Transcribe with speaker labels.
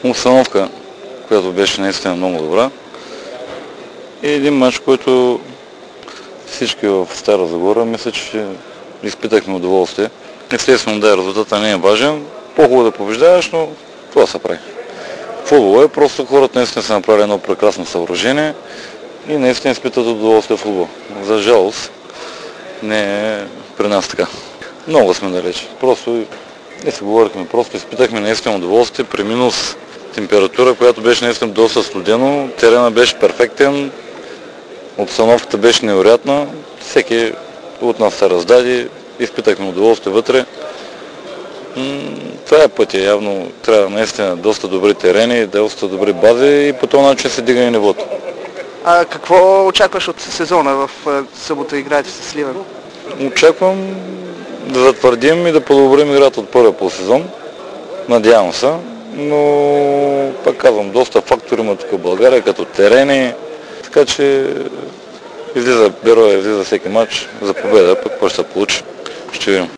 Speaker 1: обстановка, която беше наистина много добра. И един мач, който всички в Стара Загора, мисля, че изпитахме удоволствие. Естествено, да, резултата не е важен. По-хубаво да побеждаваш, но това се прави. Футбол е, просто хората наистина са направили едно прекрасно съоръжение и наистина изпитат удоволствие в футбол. За жалост, не е при нас така. Много сме далеч. Просто не си говорихме, просто изпитахме наистина удоволствие при минус температура, която беше наистина доста студено. Терена беше перфектен, обстановката беше невероятна. Всеки от нас се раздаде, изпитахме удоволствие вътре. Това е пътя. Явно трябва наистина доста добри терени, доста добри бази и по този начин се дига и нивото.
Speaker 2: А какво очакваш от сезона? В събота играете с Сливен?
Speaker 1: Очаквам да затвърдим и да подобрим играта от първия полусезон. Надявам се, но пак казвам, доста фактори има тук в България, като терени, така че излиза всеки матч за победа, пък какво ще се получи, ще видим.